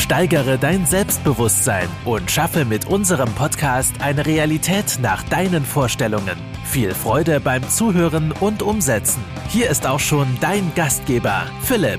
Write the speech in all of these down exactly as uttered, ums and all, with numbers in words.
Steigere dein Selbstbewusstsein und schaffe mit unserem Podcast eine Realität nach deinen Vorstellungen. Viel Freude beim Zuhören und Umsetzen. Hier ist auch schon dein Gastgeber, Philipp.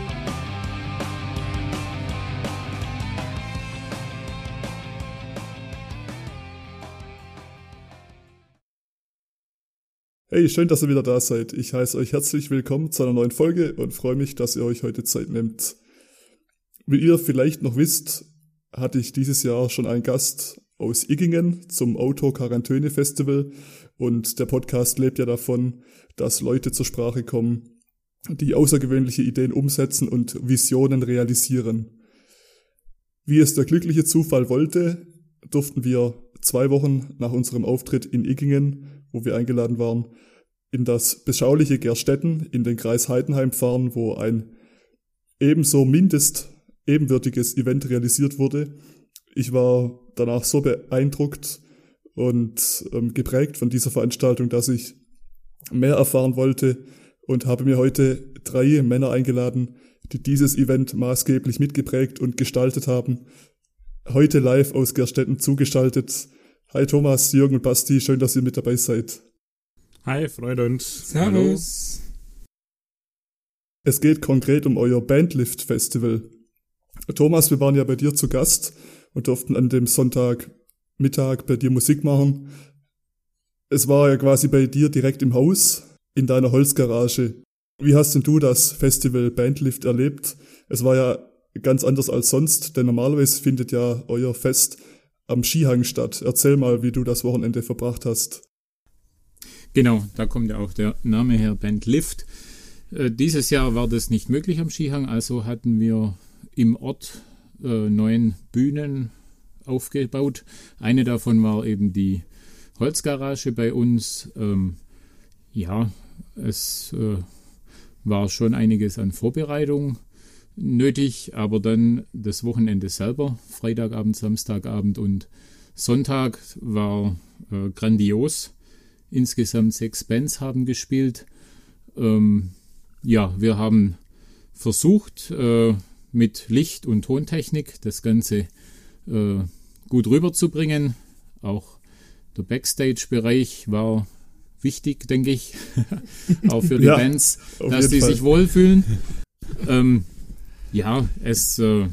Hey, schön, dass ihr wieder da seid. Ich heiße euch herzlich willkommen zu einer neuen Folge und freue mich, dass ihr euch heute Zeit nehmt. Wie ihr vielleicht noch wisst, hatte ich dieses Jahr schon einen Gast aus Iggingen zum Outdoor Quarantäne Festival und der Podcast lebt ja davon, dass Leute zur Sprache kommen, die außergewöhnliche Ideen umsetzen und Visionen realisieren. Wie es der glückliche Zufall wollte, durften wir zwei Wochen nach unserem Auftritt in Iggingen, wo wir eingeladen waren, in das beschauliche Gerstetten in den Kreis Heidenheim fahren, wo ein ebenso mindest ebenwürdiges Event realisiert wurde. Ich war danach so beeindruckt und ähm, geprägt von dieser Veranstaltung, dass ich mehr erfahren wollte und habe mir heute drei Männer eingeladen, die dieses Event maßgeblich mitgeprägt und gestaltet haben. Heute live aus Gerstetten zugeschaltet. Hi Thomas, Jürgen und Basti, schön, dass ihr mit dabei seid. Hi, freut uns. Servus. Es geht konkret um euer Bandlift Festival. Thomas, wir waren ja bei dir zu Gast und durften an dem Sonntagmittag bei dir Musik machen. Es war ja quasi bei dir direkt im Haus, in deiner Holzgarage. Wie hast denn du das Festival Bandlift erlebt? Es war ja ganz anders als sonst, denn normalerweise findet ja euer Fest am Skihang statt. Erzähl mal, wie du das Wochenende verbracht hast. Genau, da kommt ja auch der Name her, Bandlift. Äh, dieses Jahr war das nicht möglich am Skihang, also hatten wir im Ort äh, neun Bühnen aufgebaut. Eine davon war eben die Holzgarage bei uns. Ähm, ja, es äh, war schon einiges an Vorbereitung nötig, aber dann das Wochenende selber, Freitagabend, Samstagabend und Sonntag war äh, grandios. Insgesamt sechs Bands haben gespielt. Ähm, ja, wir haben versucht, äh, mit Licht- und Tontechnik das Ganze äh, gut rüberzubringen. Auch der Backstage-Bereich war wichtig, denke ich, auch für die ja, Bands, dass die Fall. sich wohlfühlen. Ähm, Ja, es äh,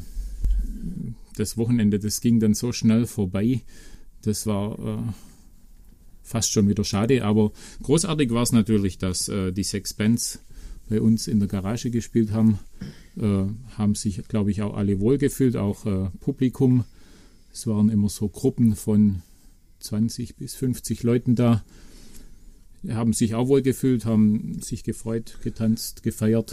das Wochenende, das ging dann so schnell vorbei. Das war äh, fast schon wieder schade, aber großartig war es natürlich, dass äh, die sechs Bands bei uns in der Garage gespielt haben. Äh, haben sich, glaube ich, auch alle wohlgefühlt, auch äh, Publikum. Es waren immer so Gruppen von zwanzig bis fünfzig Leuten da. Die haben sich auch wohlgefühlt, haben sich gefreut, getanzt, gefeiert.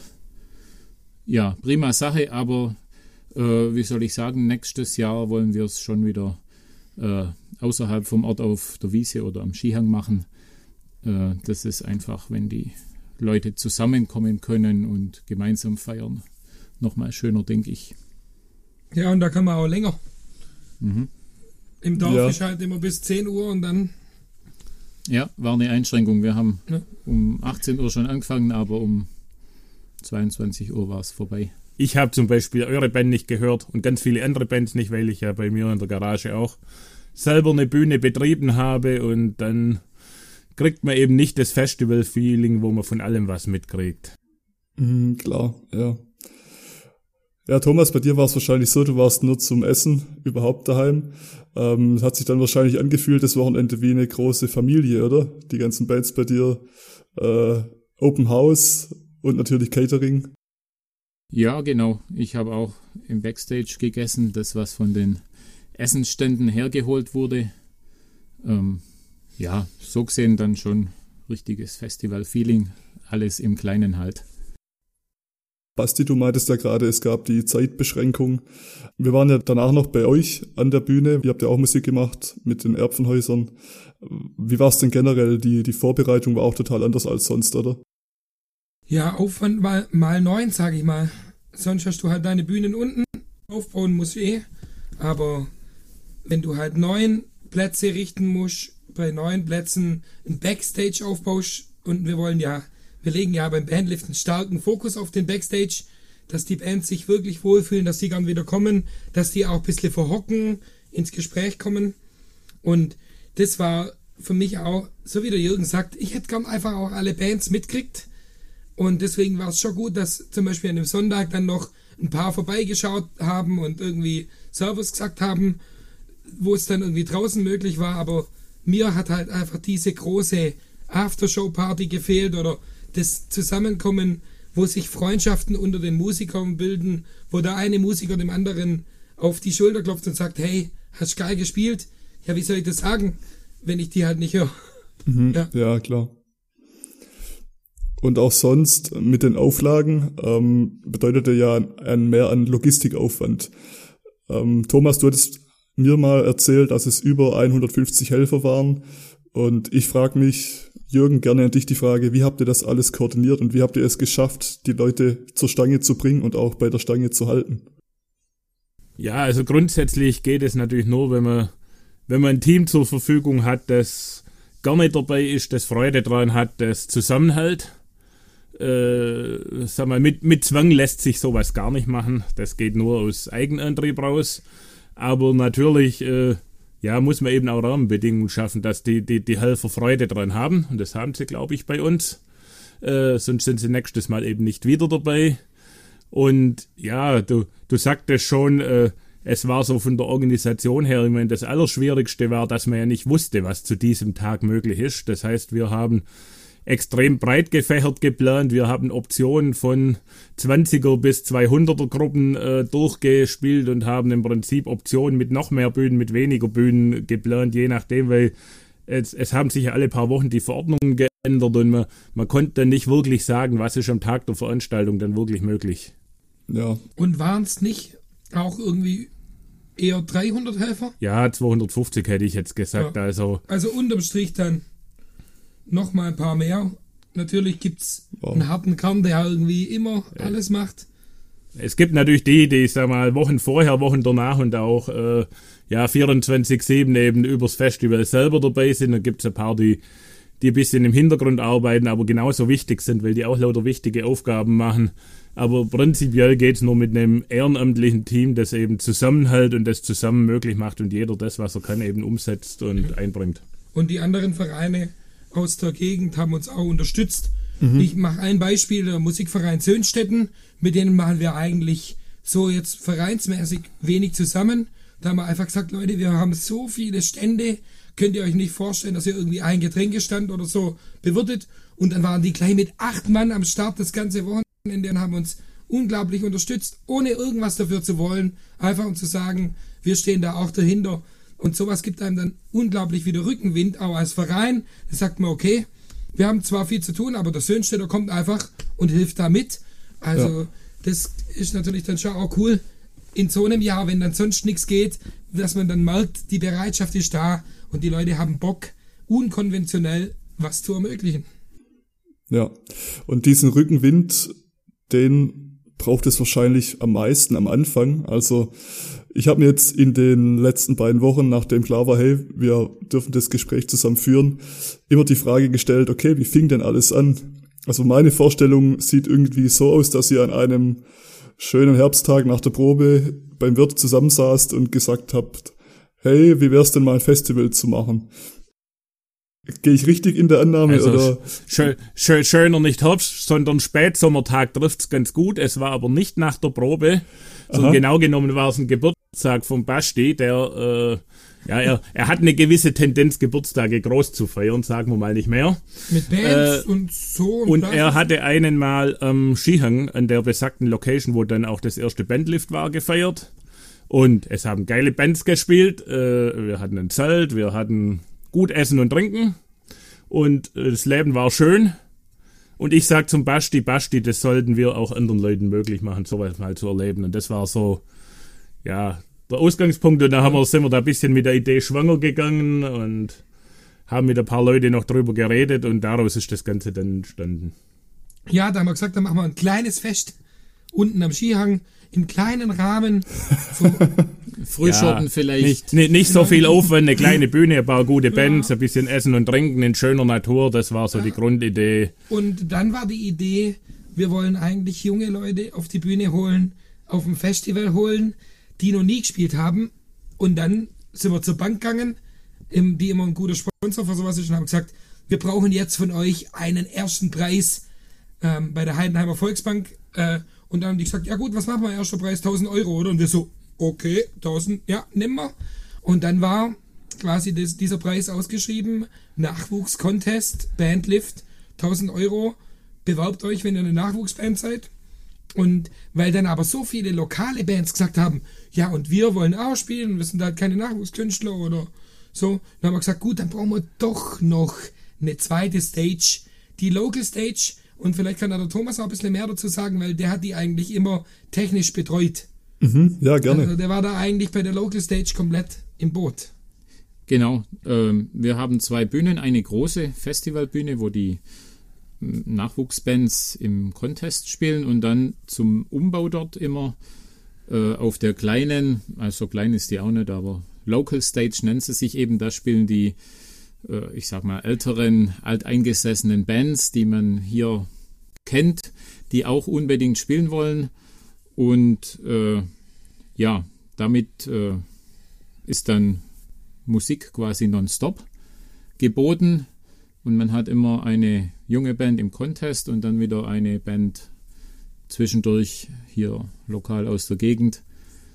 Ja, prima Sache, aber äh, wie soll ich sagen, nächstes Jahr wollen wir es schon wieder äh, außerhalb vom Ort auf der Wiese oder am Skihang machen. Äh, das ist einfach, wenn die Leute zusammenkommen können und gemeinsam feiern, nochmal schöner, denke ich. Ja, und da kann man auch länger. Mhm. Im Dorf ja. ist halt immer bis zehn Uhr und dann... Ja, war eine Einschränkung. Wir haben ja. um achtzehn Uhr schon angefangen, aber um zweiundzwanzig Uhr war es vorbei. Ich habe zum Beispiel eure Band nicht gehört und ganz viele andere Bands nicht, weil ich ja bei mir in der Garage auch selber eine Bühne betrieben habe und dann kriegt man eben nicht das Festival-Feeling, wo man von allem was mitkriegt. Mhm, klar, ja. Ja, Thomas, bei dir war es wahrscheinlich so, du warst nur zum Essen überhaupt daheim. Ähm, hat sich dann wahrscheinlich angefühlt, das Wochenende wie eine große Familie, oder? Die ganzen Bands bei dir, äh, Open House und natürlich Catering. Ja, genau. Ich habe auch im Backstage gegessen, das was von den Essensständen hergeholt wurde. Ähm, ja, so gesehen dann schon richtiges Festival-Feeling. Alles im Kleinen halt. Basti, du meintest ja gerade, es gab die Zeitbeschränkung. Wir waren ja danach noch bei euch an der Bühne. Ihr habt ja auch Musik gemacht mit den Erbsenhäusern. Wie war es denn generell? Die, die Vorbereitung war auch total anders als sonst, oder? Ja, Aufwand mal, mal neun, sag ich mal. Sonst hast du halt deine Bühnen unten, aufbauen musst du eh. Aber wenn du halt neun Plätze richten musst, bei neun Plätzen ein Backstage aufbaust und wir wollen ja, wir legen ja beim Bandlift einen starken Fokus auf den Backstage, dass die Bands sich wirklich wohlfühlen, dass die gern wieder kommen, dass die auch ein bisschen verhocken, ins Gespräch kommen. Und das war für mich auch, so wie der Jürgen sagt, ich hätte gern einfach auch alle Bands mitkriegt. Und deswegen war es schon gut, dass zum Beispiel an dem Sonntag dann noch ein paar vorbeigeschaut haben und irgendwie Servus gesagt haben, wo es dann irgendwie draußen möglich war. Aber mir hat halt einfach diese große Aftershow-Party gefehlt oder das Zusammenkommen, wo sich Freundschaften unter den Musikern bilden, wo der eine Musiker dem anderen auf die Schulter klopft und sagt, hey, hast geil gespielt? Ja, wie soll ich das sagen, wenn ich die halt nicht höre? Mhm, ja. ja, klar. Und auch sonst mit den Auflagen ähm, bedeutete ja ein mehr an Logistikaufwand. Ähm, Thomas, du hattest mir mal erzählt, dass es über hundertfünfzig Helfer waren. Und ich frage mich, Jürgen, gerne an dich die Frage, wie habt ihr das alles koordiniert und wie habt ihr es geschafft, die Leute zur Stange zu bringen und auch bei der Stange zu halten? Ja, also grundsätzlich geht es natürlich nur, wenn man, wenn man ein Team zur Verfügung hat, das gerne dabei ist, das Freude daran hat, das Zusammenhalt. Äh, sag mal, mit, mit Zwang lässt sich sowas gar nicht machen. Das geht nur aus Eigenantrieb raus. Aber natürlich äh, ja, muss man eben auch Rahmenbedingungen schaffen, dass die, die, die Helfer Freude daran haben. Und das haben sie, glaube ich, bei uns. Äh, sonst sind sie nächstes Mal eben nicht wieder dabei. Und ja, du, du sagtest schon, äh, es war so von der Organisation her, ich meine, das Allerschwierigste war, dass man ja nicht wusste, was zu diesem Tag möglich ist. Das heißt, wir haben extrem breit gefächert geplant. Wir haben Optionen von zwanziger bis zweihunderter Gruppen äh, durchgespielt und haben im Prinzip Optionen mit noch mehr Bühnen, mit weniger Bühnen geplant, je nachdem, weil es, es haben sich ja alle paar Wochen die Verordnungen geändert und man, man konnte dann nicht wirklich sagen, was ist am Tag der Veranstaltung dann wirklich möglich. Ja. Und waren es nicht auch irgendwie eher dreihundert Helfer? Ja, zweihundertfünfzig hätte ich jetzt gesagt. Ja. Also, also unterm Strich dann noch mal ein paar mehr. Natürlich gibt's wow. einen harten Kern, der irgendwie immer ja. alles macht. Es gibt natürlich die, die, ich sag mal, Wochen vorher, Wochen danach und auch äh, ja vierundzwanzig sieben eben übers Festival selber dabei sind. Dann gibt's ein paar, die, die ein bisschen im Hintergrund arbeiten, aber genauso wichtig sind, weil die auch lauter wichtige Aufgaben machen. Aber prinzipiell geht's nur mit einem ehrenamtlichen Team, das eben zusammenhält und das zusammen möglich macht und jeder das, was er kann, eben umsetzt und einbringt. Und die anderen Vereine aus der Gegend haben uns auch unterstützt. Mhm. Ich mache ein Beispiel, der Musikverein Sönstetten, mit denen machen wir eigentlich so jetzt vereinsmäßig wenig zusammen. Da haben wir einfach gesagt, Leute, wir haben so viele Stände, könnt ihr euch nicht vorstellen, dass ihr irgendwie ein Getränkestand oder so bewirtet. Und dann waren die gleich mit acht Mann am Start das ganze Wochenende und haben uns unglaublich unterstützt, ohne irgendwas dafür zu wollen. Einfach um zu sagen, wir stehen da auch dahinter. Und sowas gibt einem dann unglaublich wieder Rückenwind, auch als Verein. Da sagt man, okay, wir haben zwar viel zu tun, aber der Sönstetter kommt einfach und hilft da mit. Also ja. Das ist natürlich dann schon auch cool, in so einem Jahr, wenn dann sonst nichts geht, dass man dann merkt, die Bereitschaft ist da und die Leute haben Bock, unkonventionell was zu ermöglichen. Ja, und diesen Rückenwind, den braucht es wahrscheinlich am meisten am Anfang. Also ich habe mir jetzt in den letzten beiden Wochen, nachdem klar war, hey, wir dürfen das Gespräch zusammen führen, immer die Frage gestellt, okay, wie fing denn alles an? Also meine Vorstellung sieht irgendwie so aus, dass ihr an einem schönen Herbsttag nach der Probe beim Wirt zusammensaßt und gesagt habt, hey, wie wär's denn mal ein Festival zu machen? Gehe ich richtig in der Annahme? Also oder? Schön, schön, schöner nicht Herbst, sondern Spätsommertag trifft's ganz gut. Es war aber nicht nach der Probe, sondern Aha. genau genommen war es ein Geburtstag von Basti, der, äh, ja, er, er hat eine gewisse Tendenz, Geburtstage groß zu feiern, sagen wir mal nicht mehr. Mit Bands äh, und so. Und, und er hatte einen mal am Skihang an der besagten Location, wo dann auch das erste Bandlift war, gefeiert. Und es haben geile Bands gespielt. Äh, wir hatten ein Zelt, wir hatten gut Essen und Trinken und äh, das Leben war schön und ich sag zum Basti, Basti, das sollten wir auch anderen Leuten möglich machen, sowas mal zu erleben und das war so, ja, der Ausgangspunkt und da haben wir, sind wir da ein bisschen mit der Idee schwanger gegangen und haben mit ein paar Leuten noch drüber geredet und daraus ist das Ganze dann entstanden. Ja, da haben wir gesagt, dann machen wir ein kleines Fest unten am Skihang, im kleinen Rahmen. So Frühschoppen ja, vielleicht. Nicht, nicht, nicht so viel Aufwand, eine kleine Bühne, ein paar gute Bands, ja. Ein bisschen Essen und Trinken in schöner Natur, das war so ja. die Grundidee. Und dann war die Idee, wir wollen eigentlich junge Leute auf die Bühne holen, auf ein Festival holen, die noch nie gespielt haben. Und dann sind wir zur Bank gegangen, die immer ein guter Sponsor für sowas ist, und haben gesagt, wir brauchen jetzt von euch einen ersten Preis ähm, bei der Heidenheimer Volksbank. Äh, und dann haben die gesagt, ja gut, was machen wir, erster Preis, tausend Euro, oder? Und wir so, okay, tausend, ja, nimm mal. Und dann war quasi das, dieser Preis ausgeschrieben, Nachwuchs-Contest, Bandlift, tausend Euro, bewerbt euch, wenn ihr eine Nachwuchsband seid. Und weil dann aber so viele lokale Bands gesagt haben, ja, und wir wollen auch spielen, wir sind halt keine Nachwuchskünstler oder so, dann haben wir gesagt, gut, dann brauchen wir doch noch eine zweite Stage, die Local Stage, und vielleicht kann da der Thomas auch ein bisschen mehr dazu sagen, weil der hat die eigentlich immer technisch betreut. Mhm, ja, gerne. Also der war da eigentlich bei der Local Stage komplett im Boot. Genau, ähm, wir haben zwei Bühnen, eine große Festivalbühne, wo die Nachwuchsbands im Contest spielen, und dann zum Umbau dort immer äh, auf der kleinen, also klein ist die auch nicht, aber Local Stage nennt sie sich eben, da spielen die, äh, ich sag mal, älteren, alteingesessenen Bands, die man hier kennt, die auch unbedingt spielen wollen, und äh, ja, damit äh, ist dann Musik quasi nonstop geboten. Und man hat immer eine junge Band im Contest und dann wieder eine Band zwischendurch hier lokal aus der Gegend.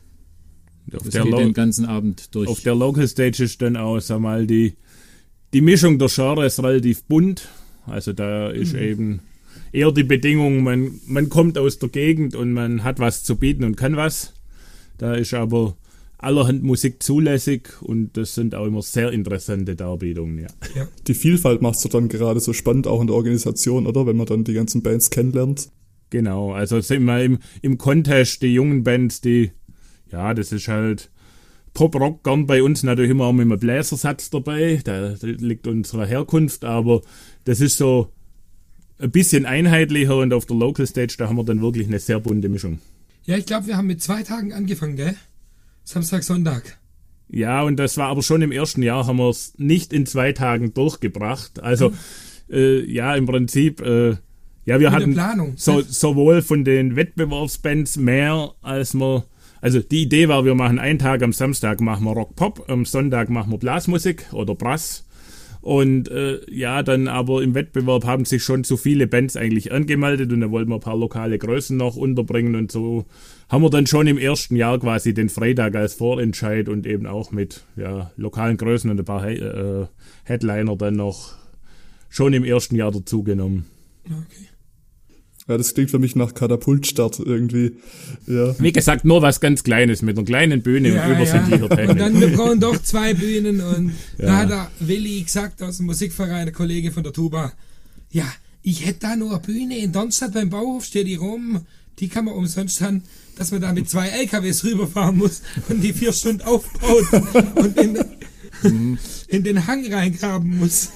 Auf das der, geht Lo- den ganzen Abend durch. Auf der Local Stage ist dann auch, sag mal, die, die Mischung der Genres relativ bunt. Also da ist mhm. eben eher die Bedingung, man, man kommt aus der Gegend und man hat was zu bieten und kann was. Da ist aber allerhand Musik zulässig, und das sind auch immer sehr interessante Darbietungen, ja. ja. Die Vielfalt macht es dann gerade so spannend, auch in der Organisation, oder? Wenn man dann die ganzen Bands kennenlernt. Genau, also sind wir im, im Contest, die jungen Bands, die, ja, das ist halt Pop-Rock, gern bei uns natürlich immer auch mit einem Bläsersatz dabei, da liegt unsere Herkunft, aber das ist so ein bisschen einheitlicher, und auf der Local Stage, da haben wir dann wirklich eine sehr bunte Mischung. Ja, ich glaube, wir haben mit zwei Tagen angefangen, gell? Samstag, Sonntag. Ja, und das war aber schon im ersten Jahr, haben wir es nicht in zwei Tagen durchgebracht. Also, mhm. äh, ja, im Prinzip, äh, ja, wir Mit hatten Planung, so, sowohl von den Wettbewerbsbands mehr, als wir, also die Idee war, wir machen einen Tag, am Samstag machen wir Rock-Pop, am Sonntag machen wir Blasmusik oder Brass. Und äh, ja, dann aber im Wettbewerb haben sich schon zu viele Bands eigentlich angemeldet, und da wollten wir ein paar lokale Größen noch unterbringen, und so haben wir dann schon im ersten Jahr quasi den Freitag als Vorentscheid und eben auch mit ja, lokalen Größen und ein paar äh, Headliner dann noch schon im ersten Jahr dazugenommen. Okay. Ja, das klingt für mich nach Katapultstart irgendwie. Ja. Wie gesagt, nur was ganz Kleines mit einer kleinen Bühne ja, und übersichtlicher ja. Technik. Und dann, wir brauchen doch zwei Bühnen, und ja. da hat der Willi gesagt aus dem Musikverein, der Kollege von der Tuba, ja, ich hätte da nur eine Bühne in Darmstadt beim Bauhof, steht die rum, die kann man umsonst haben, dass man da mit zwei L K Ws rüberfahren muss und die vier Stunden aufbaut und in, mhm. in den Hang reingraben muss.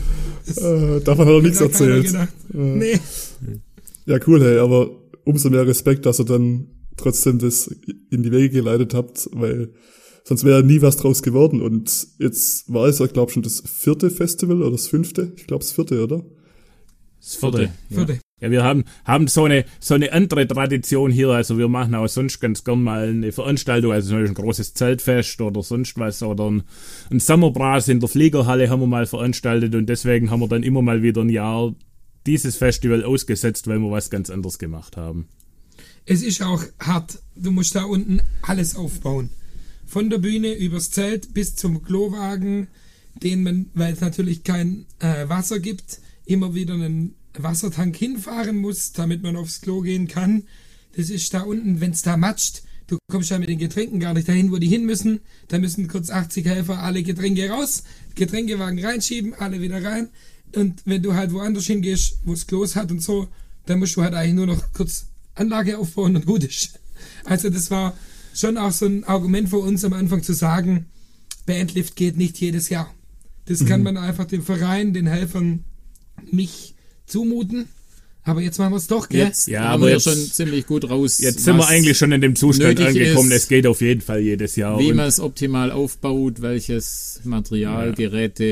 Äh, davon hat er nichts erzählt. Äh. Nee. Ja, cool, hey, aber umso mehr Respekt, dass ihr dann trotzdem das in die Wege geleitet habt, weil sonst wäre nie was draus geworden. Und jetzt war es ja, glaube ich, schon das vierte Festival oder das fünfte? Ich glaube, das vierte, oder? Das vierte. Ja. Vierte. Ja, wir haben, haben so eine, so eine andere Tradition hier. Also wir machen auch sonst ganz gern mal eine Veranstaltung, also zum Beispiel ein großes Zeltfest oder sonst was, oder ein, ein Sommerbras in der Fliegerhalle haben wir mal veranstaltet, und deswegen haben wir dann immer mal wieder ein Jahr dieses Festival ausgesetzt, weil wir was ganz anderes gemacht haben. Es ist auch hart. Du musst da unten alles aufbauen. Von der Bühne übers Zelt bis zum Klowagen, den man, weil es natürlich kein äh, Wasser gibt, immer wieder einen Wassertank hinfahren muss, damit man aufs Klo gehen kann. Das ist da unten, wenn es da matscht, du kommst ja mit den Getränken gar nicht dahin, wo die hin müssen. Da müssen kurz achtzig Helfer alle Getränke raus, Getränkewagen reinschieben, alle wieder rein. Und wenn du halt woanders hingehst, wo es Klos hat und so, dann musst du halt eigentlich nur noch kurz Anlage aufbauen und gut ist. Also das war schon auch so ein Argument für uns am Anfang zu sagen, Bandlift geht nicht jedes Jahr. Das kann man einfach dem Verein, den Helfern nicht zumuten. Aber jetzt machen wir es doch, gell? Jetzt ja, haben wir ja schon ziemlich gut raus. Jetzt sind wir eigentlich schon in dem Zustand angekommen, ist, es geht auf jeden Fall jedes Jahr. Wie man es optimal aufbaut, welches Material, ja. Geräte,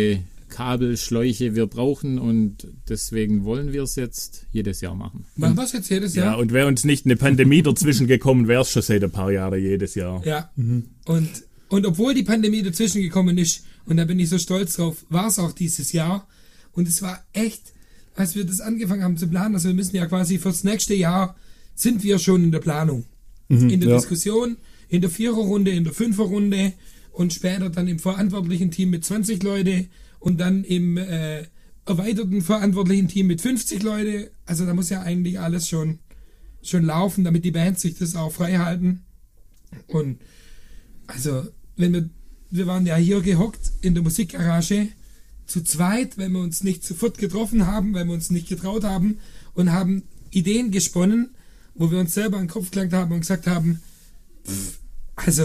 Kabel, Schläuche wir brauchen und deswegen wollen wir es jetzt jedes Jahr machen. Machen wir es jetzt jedes Jahr? Ja, und wäre uns nicht eine Pandemie dazwischen gekommen, wäre es schon seit ein paar Jahren jedes Jahr. Ja, mhm. und, und obwohl die Pandemie dazwischen gekommen ist, und da bin ich so stolz drauf, war es auch dieses Jahr. Und es war echt, als wir das angefangen haben zu planen, also wir müssen ja quasi fürs nächste Jahr, sind wir schon in der Planung. Mhm, in der ja. Diskussion, in der Viererrunde, in der Fünferrunde und später dann im verantwortlichen Team mit zwanzig Leute und dann im äh, erweiterten verantwortlichen Team mit fünfzig Leute. Also da muss ja eigentlich alles schon, schon laufen, damit die Bands sich das auch frei halten. Und also, wenn wir, wir waren ja hier gehockt in der Musikgarage zu zweit, weil wir uns nicht sofort getroffen haben, weil wir uns nicht getraut haben und haben Ideen gesponnen, wo wir uns selber an den Kopf gelangt haben und gesagt haben, pff, also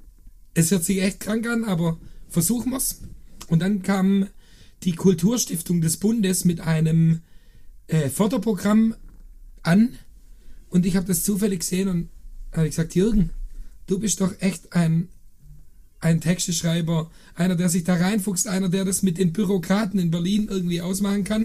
es hört sich echt krank an, aber versuchen wir's. Und dann kam die Kulturstiftung des Bundes mit einem äh, Förderprogramm an und ich habe das zufällig gesehen und habe gesagt, Jürgen, du bist doch echt ein, ein Texteschreiber, einer, der sich da reinfuchst, einer, der das mit den Bürokraten in Berlin irgendwie ausmachen kann.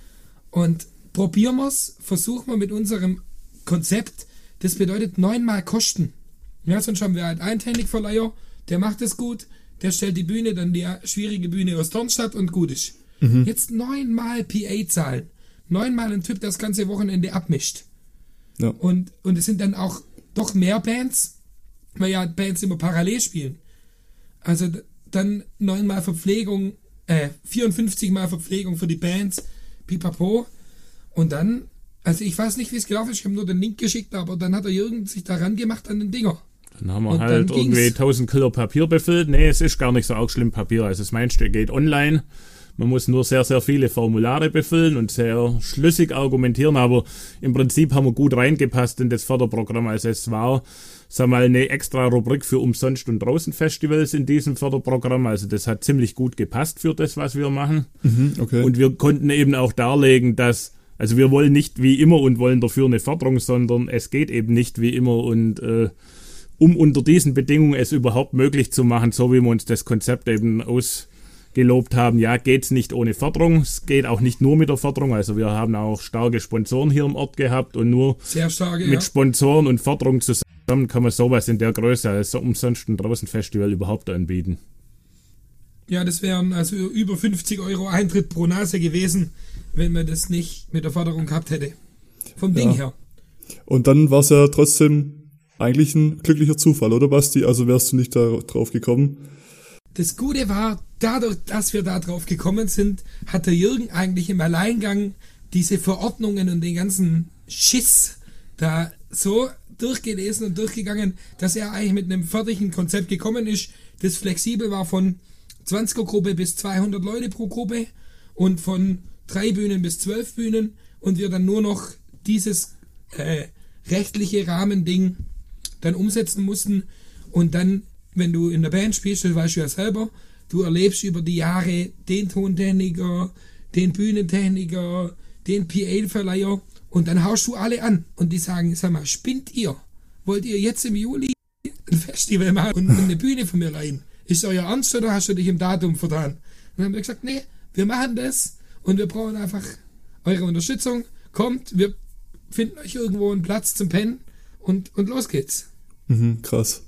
Und probieren wir's, versuchen wir mit unserem Konzept, das bedeutet neunmal Kosten. Ja, sonst haben wir halt einen Technikverleiher, der macht es gut, der stellt die Bühne, dann die schwierige Bühne aus Dornstadt und gut ist. Mhm. Jetzt neunmal P A zahlen. Neunmal ein Typ, der das ganze Wochenende abmischt. Ja. Und, und es sind dann auch doch mehr Bands, weil ja Bands immer parallel spielen. Also dann neunmal Verpflegung, äh, vierundfünfzig Mal Verpflegung für die Bands, pipapo. Und dann, also ich weiß nicht, wie es gelaufen ist, ich habe nur den Link geschickt, aber dann hat der Jürgen sich daran gemacht an den Dinger. Dann haben wir und halt irgendwie tausend Kilo Papier befüllt. Nee, es ist gar nicht so arg schlimm Papier. Also das meinste geht online. Man muss nur sehr, sehr viele Formulare befüllen und sehr schlüssig argumentieren, aber im Prinzip haben wir gut reingepasst in das Förderprogramm. Also es war, sag mal, eine extra Rubrik für Umsonst- und Draußenfestivals in diesem Förderprogramm. Also das hat ziemlich gut gepasst für das, was wir machen. Mhm, okay. Und wir konnten eben auch darlegen, dass, also wir wollen nicht wie immer und wollen dafür eine Förderung, sondern es geht eben nicht wie immer und äh, um unter diesen Bedingungen es überhaupt möglich zu machen, so wie wir uns das Konzept eben ausgelobt haben, ja, geht's nicht ohne Förderung, es geht auch nicht nur mit der Förderung, also wir haben auch starke Sponsoren hier im Ort gehabt und nur Sehr starke, mit ja. Sponsoren und Förderung zusammen kann man sowas in der Größe als so umsonst ein Draußenfestival überhaupt anbieten. Ja, das wären also über fünfzig Euro Eintritt pro Nase gewesen, wenn man das nicht mit der Förderung gehabt hätte. Vom Ding ja. her. Und dann war es ja trotzdem eigentlich ein glücklicher Zufall, oder Basti? Also wärst du nicht da drauf gekommen? Das Gute war, dadurch, dass wir da drauf gekommen sind, hat der Jürgen eigentlich im Alleingang diese Verordnungen und den ganzen Schiss da so durchgelesen und durchgegangen, dass er eigentlich mit einem fertigen Konzept gekommen ist, das flexibel war von zwanziger-Gruppe bis zweihundert Leute pro Gruppe und von drei Bühnen bis zwölf Bühnen und wir dann nur noch dieses äh, rechtliche Rahmending dann umsetzen mussten und dann, wenn du in der Band spielst, das weißt du ja selber, du erlebst über die Jahre den Tontechniker, den Bühnentechniker, den P A-Verleiher und dann haust du alle an und die sagen, sag mal, spinnt ihr? Wollt ihr jetzt im Juli ein Festival machen und eine Bühne von mir leihen? Ist euer Ernst oder hast du dich im Datum vertan? Und dann haben wir gesagt, nee, wir machen das und wir brauchen einfach eure Unterstützung. Kommt, wir finden euch irgendwo einen Platz zum Pennen und, und los geht's. Mhm, krass.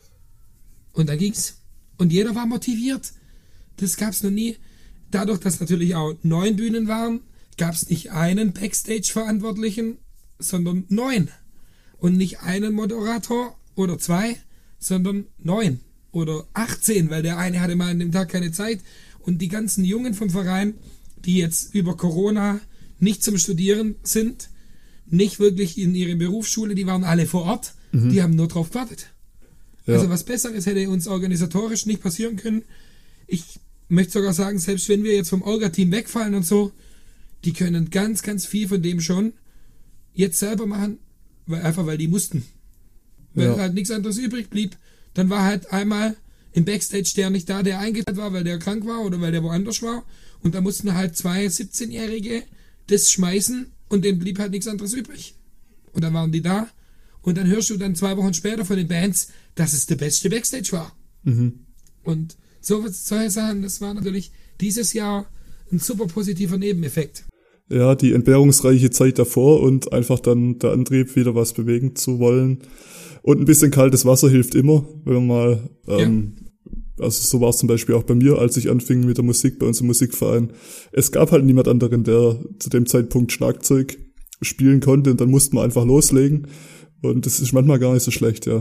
Und dann ging's. Und jeder war motiviert. Das gab's noch nie. Dadurch, dass natürlich auch neun Bühnen waren, gab's nicht einen Backstage-Verantwortlichen, sondern neun. Und nicht einen Moderator oder zwei, sondern neun oder achtzehn, weil der eine hatte mal an dem Tag keine Zeit. Und die ganzen Jungen vom Verein, die jetzt über Corona nicht zum Studieren sind, nicht wirklich in ihre Berufsschule, die waren alle vor Ort, mhm. die haben nur drauf gewartet. Ja. Also was Besseres hätte uns organisatorisch nicht passieren können. Ich möchte sogar sagen, selbst wenn wir jetzt vom Orga-Team wegfallen und so, die können ganz, ganz viel von dem schon jetzt selber machen, weil, einfach weil die mussten. Weil ja. halt nichts anderes übrig blieb. Dann war halt einmal im Backstage der nicht da, der eingeteilt war, weil der krank war oder weil der woanders war. Und da mussten halt zwei siebzehnjährige das schmeißen und denen blieb halt nichts anderes übrig. Und dann waren die da und dann hörst du dann zwei Wochen später von den Bands, dass es der beste Backstage war. Mhm. Und so solche Sachen, das war natürlich dieses Jahr ein super positiver Nebeneffekt. Ja, die entbehrungsreiche Zeit davor und einfach dann der Antrieb, wieder was bewegen zu wollen. Und ein bisschen kaltes Wasser hilft immer, wenn man mal, ähm, ja. also so war es zum Beispiel auch bei mir, als ich anfing mit der Musik bei uns im Musikverein. Es gab halt niemand anderen, der zu dem Zeitpunkt Schlagzeug spielen konnte und dann musste man einfach loslegen. Und das ist manchmal gar nicht so schlecht, ja.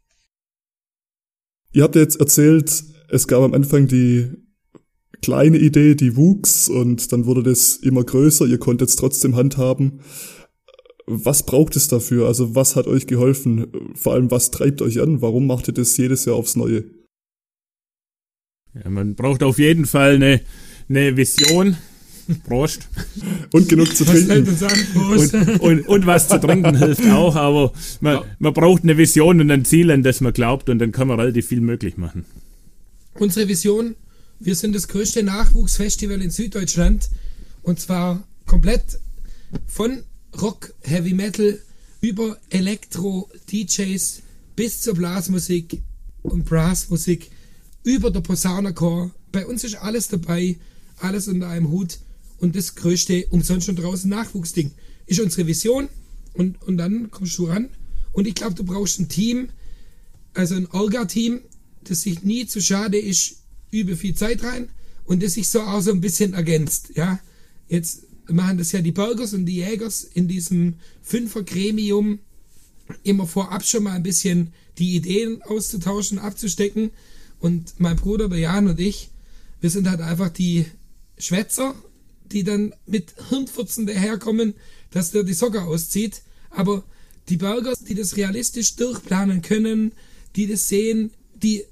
Ihr habt ja jetzt erzählt, es gab am Anfang die kleine Idee, die wuchs und dann wurde das immer größer, ihr konntet es trotzdem handhaben. Was braucht es dafür? Also was hat euch geholfen? Vor allem, was treibt euch an? Warum macht ihr das jedes Jahr aufs Neue? Ja, man braucht auf jeden Fall eine, eine Vision. Prost. Und genug zu trinken. Und, und, und was zu trinken hilft auch, aber man, man braucht eine Vision und ein Ziel, an das man glaubt und dann kann man relativ viel möglich machen. Unsere Vision, wir sind das größte Nachwuchsfestival in Süddeutschland und zwar komplett von Rock, Heavy Metal über Elektro, D Js bis zur Blasmusik und Brassmusik, über der Posaunenchor. Bei uns ist alles dabei, alles unter einem Hut und das größte umsonst und draußen Nachwuchsding ist unsere Vision und, und dann kommst du ran und ich glaube, du brauchst ein Team, also ein Orga-Team, das sich nie zu schade ist, über viel Zeit rein und das sich so auch so ein bisschen ergänzt, ja. Jetzt machen das ja die Burgers und die Jägers in diesem Fünfer-Gremium immer vorab schon mal ein bisschen die Ideen auszutauschen, abzustecken und mein Bruder, der Jan und ich, wir sind halt einfach die Schwätzer, die dann mit Hirnfurzen daherkommen, dass der die Socken auszieht, aber die Burgers, die das realistisch durchplanen können, die das sehen, die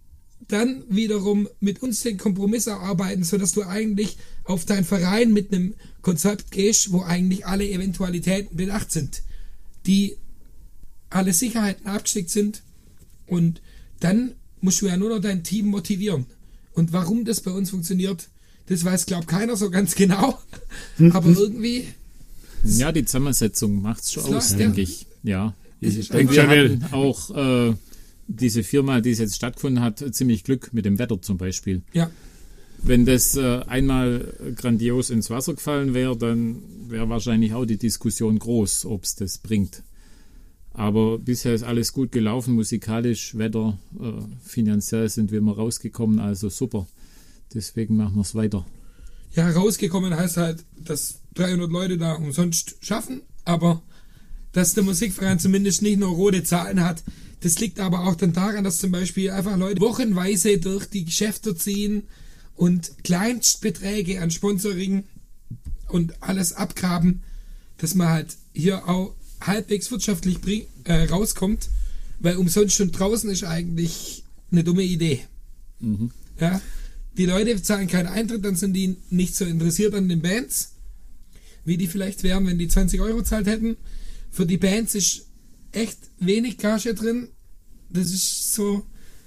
dann wiederum mit uns den Kompromiss erarbeiten, sodass du eigentlich auf deinen Verein mit einem Konzept gehst, wo eigentlich alle Eventualitäten bedacht sind, die alle Sicherheiten abgesteckt sind und dann musst du ja nur noch dein Team motivieren. Und warum das bei uns funktioniert, das weiß, glaube ich, keiner so ganz genau, aber irgendwie... Ja, die Zusammensetzung macht es schon aus, läuft, denke ja. ich. Ja, Es ich ist denke, einfach- wir hatten auch äh, diese Firma, die es jetzt stattgefunden hat, ziemlich Glück mit dem Wetter zum Beispiel. Ja, Wenn das äh, einmal grandios ins Wasser gefallen wäre, dann wäre wahrscheinlich auch die Diskussion groß, ob es das bringt. Aber bisher ist alles gut gelaufen, musikalisch, Wetter, äh, finanziell sind wir immer rausgekommen, also super. Deswegen machen wir es weiter. ja, rausgekommen heißt halt, dass dreihundert Leute da umsonst schaffen, aber dass der Musikverein zumindest nicht nur rote Zahlen hat, das liegt aber auch dann daran, dass zum Beispiel einfach Leute wochenweise durch die Geschäfte ziehen und Kleinstbeträge an Sponsoring und alles abgraben, dass man halt hier auch halbwegs wirtschaftlich bring, äh, rauskommt, weil umsonst schon draußen ist eigentlich eine dumme Idee. Mhm. Ja, die Leute zahlen keinen Eintritt, dann sind die nicht so interessiert an den Bands, wie die vielleicht wären, wenn die zwanzig Euro zahlt hätten. Für die Bands ist echt wenig Gage drin. Das ist so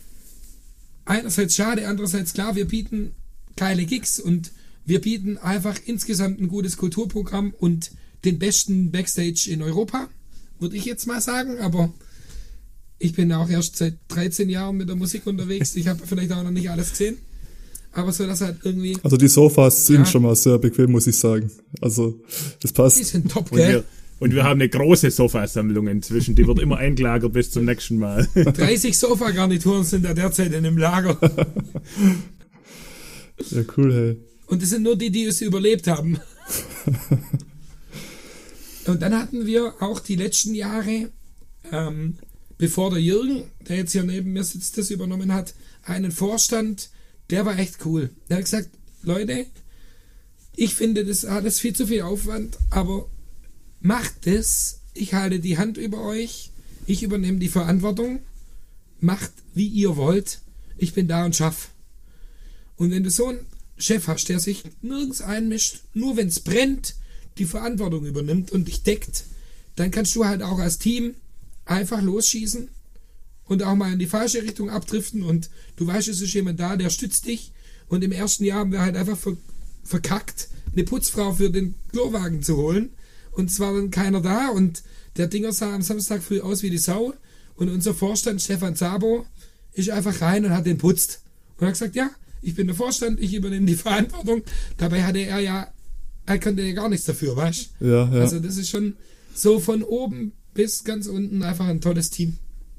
einerseits schade, andererseits klar, wir bieten geile Gigs und wir bieten einfach insgesamt ein gutes Kulturprogramm und den besten Backstage in Europa, würde ich jetzt mal sagen, aber ich bin auch erst seit dreizehn Jahren mit der Musik unterwegs. Ich habe vielleicht auch noch nicht alles gesehen, aber so, dass halt irgendwie, Also die Sofas sind Ja. schon mal sehr bequem, muss ich sagen. Also das die passt. sind top, Und gell? wir, und wir haben eine große Sofasammlung inzwischen, die wird immer eingelagert bis zum nächsten Mal. dreißig Sofagarnituren sind da derzeit in dem Lager. Ja, cool, hey. Und das sind nur die, die es überlebt haben. Und dann hatten wir auch die letzten Jahre, ähm, bevor der Jürgen, der jetzt hier neben mir sitzt, das übernommen hat, einen Vorstand, der war echt cool. Der hat gesagt, Leute, ich finde das alles viel zu viel Aufwand, aber macht es, ich halte die Hand über euch, ich übernehme die Verantwortung, macht wie ihr wollt, ich bin da und schaff. Und wenn du so einen Chef hast, der sich nirgends einmischt, nur wenn es brennt, die Verantwortung übernimmt und dich deckt, dann kannst du halt auch als Team einfach losschießen und auch mal in die falsche Richtung abdriften und du weißt, es ist jemand da, der stützt dich. Und im ersten Jahr haben wir halt einfach ver- verkackt, eine Putzfrau für den Klowagen zu holen und es war dann keiner da und der Dinger sah am Samstag früh aus wie die Sau und unser Vorstand Stefan Zabo ist einfach rein und hat den putzt und hat gesagt, ja, ich bin der Vorstand, ich übernehme die Verantwortung. Dabei hatte er ja, er konnte ja gar nichts dafür, weißt du? Ja, ja. Also das ist schon so von oben bis ganz unten einfach ein tolles Team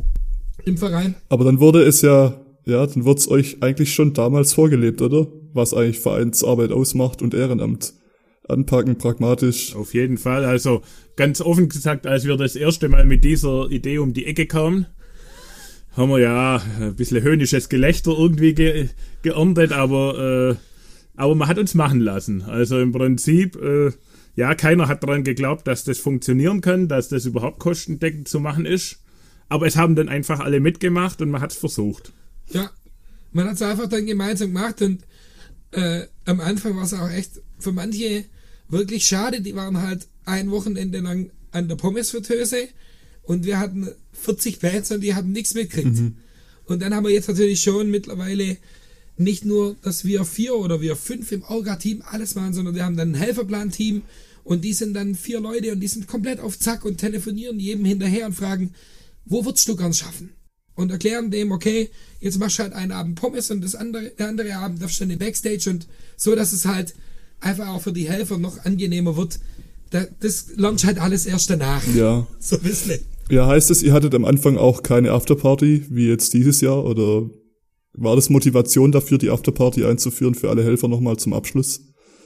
im Verein. Aber dann wurde es ja, ja, dann wurde es euch eigentlich schon damals vorgelebt, oder? Was eigentlich Vereinsarbeit ausmacht und Ehrenamt. Anpacken, pragmatisch. Auf jeden Fall. Also ganz offen gesagt, als wir das erste Mal mit dieser Idee um die Ecke kamen, haben wir ja ein bisschen höhnisches Gelächter irgendwie ge- geerntet, aber, äh, aber man hat uns machen lassen. Also im Prinzip, äh, ja, keiner hat daran geglaubt, dass das funktionieren kann, dass das überhaupt kostendeckend zu machen ist. Aber es haben dann einfach alle mitgemacht und man hat es versucht. Ja, man hat es einfach dann gemeinsam gemacht und äh, am Anfang war es auch echt für manche wirklich schade. Die waren halt ein Wochenende lang an der Pommesfritteuse und wir hatten vierzig Bands und die haben nichts mitgekriegt. Mhm. Und dann haben wir jetzt natürlich schon mittlerweile nicht nur, dass wir vier oder wir fünf im Orga-Team alles machen, sondern wir haben dann ein Helferplan-Team und die sind dann vier Leute und die sind komplett auf Zack und telefonieren jedem hinterher und fragen, wo würdest du gern schaffen? Und erklären dem, okay, jetzt machst du halt einen Abend Pommes und das andere, der andere Abend darfst du dann in Backstage und so, dass es halt einfach auch für die Helfer noch angenehmer wird. Das lernst halt alles erst danach. Ja. So ein bisschen. Ja, heißt es, ihr hattet am Anfang auch keine Afterparty, wie jetzt dieses Jahr, oder war das Motivation dafür, die Afterparty einzuführen für alle Helfer nochmal zum Abschluss?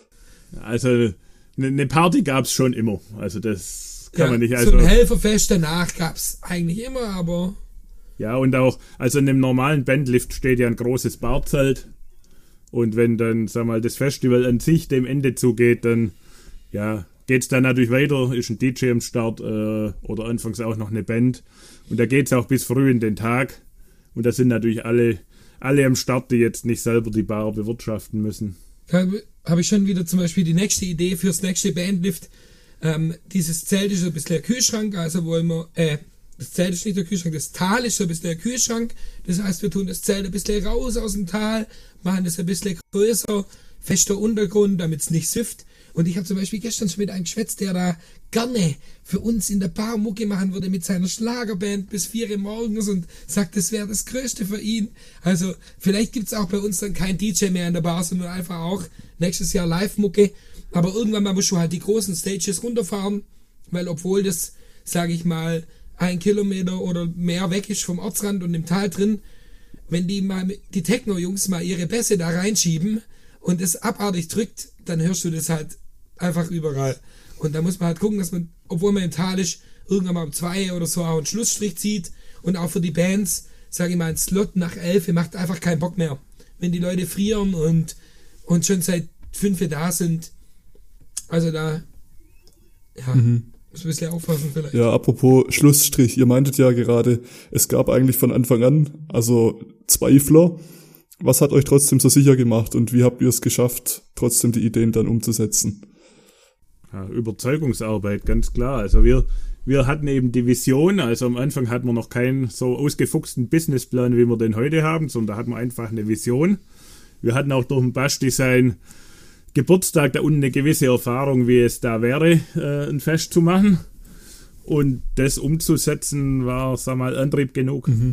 Also, eine Party gab's schon immer. Also, das kann ja, man nicht. Also, so ein Helferfest danach gab's eigentlich immer, aber. Ja, und auch, also in einem normalen Bandlift steht ja ein großes Barzelt. Und wenn dann, sag mal, das Festival an sich dem Ende zugeht, dann, ja, geht's dann natürlich weiter, ist ein D J am Start äh, oder anfangs auch noch eine Band. Und da geht's auch bis früh in den Tag. Und da sind natürlich alle, alle am Start, die jetzt nicht selber die Bar bewirtschaften müssen. Habe hab ich schon wieder zum Beispiel die nächste Idee fürs nächste Bandlift. Ähm, dieses Zelt ist ein bisschen der Kühlschrank, also wollen wir, äh, das Zelt ist nicht der Kühlschrank, das Tal ist so ein bisschen der Kühlschrank. Das heißt, wir tun das Zelt ein bisschen raus aus dem Tal, machen das ein bisschen größer, fester Untergrund, damit es nicht süfft. Und ich habe zum Beispiel gestern schon mit einem geschwätzt, der da gerne für uns in der Bar Mucke machen würde mit seiner Schlagerband bis vier Uhr morgens und sagt, das wäre das Größte für ihn. Also vielleicht gibt's auch bei uns dann kein D J mehr in der Bar, sondern einfach auch nächstes Jahr Live-Mucke. Aber irgendwann mal musst du halt die großen Stages runterfahren, weil obwohl das, sage ich mal, ein Kilometer oder mehr weg ist vom Ortsrand und im Tal drin, wenn die mal die Techno-Jungs mal ihre Bässe da reinschieben und es abartig drückt, dann hörst du das halt einfach überall. Und da muss man halt gucken, dass man, obwohl man im Tal ist, irgendwann mal um zwei oder so auch einen Schlussstrich zieht. Und auch für die Bands, sage ich mal, ein Slot nach elf macht einfach keinen Bock mehr. Wenn die Leute frieren und, und schon seit fünf da sind. Also da, ja, mhm. muss ein bisschen aufpassen vielleicht. Ja, apropos Schlussstrich, ihr meintet ja gerade, es gab eigentlich von Anfang an, also Zweifler. Was hat euch trotzdem so sicher gemacht und wie habt ihr es geschafft, trotzdem die Ideen dann umzusetzen? Ja, Überzeugungsarbeit, ganz klar. Also wir, wir hatten eben die Vision, also am Anfang hatten wir noch keinen so ausgefuchsten Businessplan, wie wir den heute haben, sondern da hatten wir einfach eine Vision. Wir hatten auch durch den Basti sein Geburtstag da unten eine gewisse Erfahrung, wie es da wäre, äh, ein Fest zu machen. Und das umzusetzen war, sag mal, Antrieb genug. Mhm.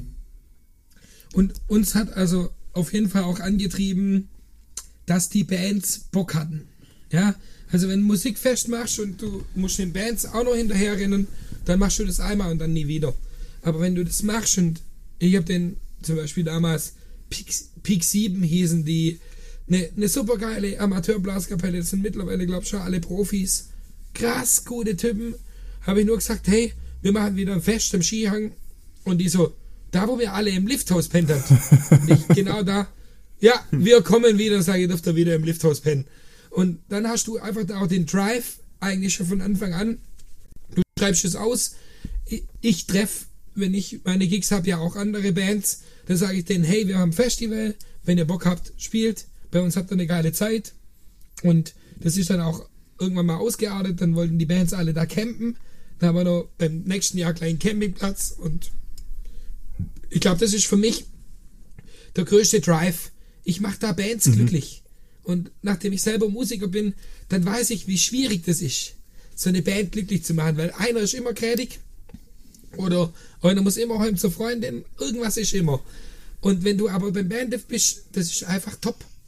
Und uns hat also auf jeden Fall auch angetrieben, dass die Bands Bock hatten. Ja, also wenn du Musikfest machst und du musst den Bands auch noch hinterherrennen, dann machst du das einmal und dann nie wieder. Aber wenn du das machst und ich habe den zum Beispiel damals Peak, Peak sieben hießen die, eine ne super geile Amateurblaskapelle, das sind mittlerweile glaube ich schon alle Profis, krass gute Typen, habe ich nur gesagt, hey, wir machen wieder ein Fest am Skihang und die so, da wo wir alle im Lifthaus pennt haben. Ich, genau da. Ja, wir kommen wieder, sage ich, dürft ihr wieder im Lifthaus pennen. Und dann hast du einfach da auch den Drive, eigentlich schon von Anfang an. Du schreibst es aus. Ich, ich treffe, wenn ich meine Gigs habe, ja auch andere Bands. Da sage ich denen, hey, wir haben ein Festival. Wenn ihr Bock habt, spielt. Bei uns habt ihr eine geile Zeit. Und das ist dann auch irgendwann mal ausgeartet. Dann wollten die Bands alle da campen. Dann haben wir noch beim nächsten Jahr gleich einen Campingplatz. Und ich glaube, das ist für mich der größte Drive. Ich mache da Bands mhm. glücklich. Und nachdem ich selber Musiker bin, dann weiß ich, wie schwierig das ist, so eine Band glücklich zu machen, weil einer ist immer kreativ oder einer muss immer heim zur Freundin, irgendwas ist immer. Und wenn du aber beim Bandlift bist, das ist einfach top.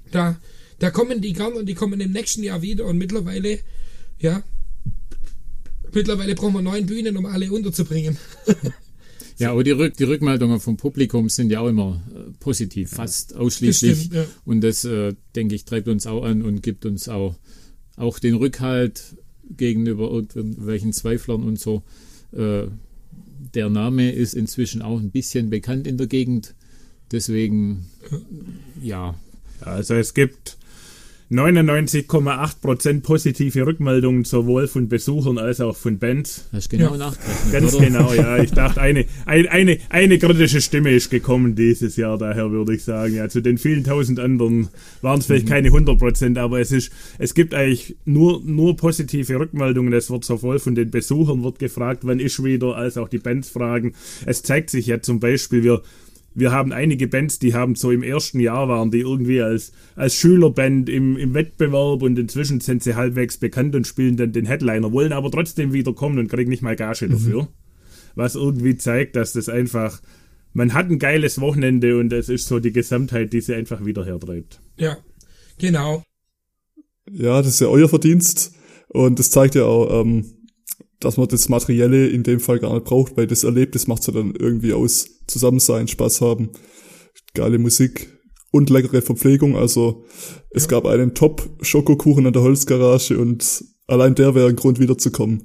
Da, da kommen die gern und die kommen im nächsten Jahr wieder und mittlerweile, ja, mittlerweile brauchen wir neun Bühnen, um alle unterzubringen. Ja, aber die, Rück, die Rückmeldungen vom Publikum sind ja auch immer äh, positiv, fast ausschließlich. Das stimmt, ja. Und das, äh, denke ich, treibt uns auch an und gibt uns auch, auch den Rückhalt gegenüber irgendwelchen Zweiflern und so. Äh, der Name ist inzwischen auch ein bisschen bekannt in der Gegend. Deswegen, ja. Also es gibt neunundneunzig Komma acht Prozent positive Rückmeldungen sowohl von Besuchern als auch von Bands. Hast du genau ja. nachgerechnet, Ganz oder? genau, ja. Ich dachte, eine, ein, eine, eine kritische Stimme ist gekommen dieses Jahr, daher würde ich sagen. Ja, zu den vielen tausend anderen waren es vielleicht mhm. keine hundert Prozent, aber es ist, es gibt eigentlich nur, nur positive Rückmeldungen. Es wird sowohl von den Besuchern wird gefragt, wann ist wieder, als auch die Bands fragen. Es zeigt sich ja zum Beispiel, wir Wir haben einige Bands, die haben so im ersten Jahr waren die irgendwie als, als Schülerband im, im Wettbewerb und inzwischen sind sie halbwegs bekannt und spielen dann den Headliner, wollen aber trotzdem wieder kommen und kriegen nicht mal Gage dafür. Mhm. Was irgendwie zeigt, dass das einfach, man hat ein geiles Wochenende und es ist so die Gesamtheit, die sie einfach wieder hertreibt. Ja, genau. Ja, das ist ja euer Verdienst und das zeigt ja auch, ähm, dass man das Materielle in dem Fall gar nicht braucht, weil das Erlebnis macht's ja dann irgendwie aus. Zusammen sein, Spaß haben, geile Musik und leckere Verpflegung. Also es ja. gab einen Top-Schokokuchen an der Holzgarage und allein der wäre ein Grund, wiederzukommen.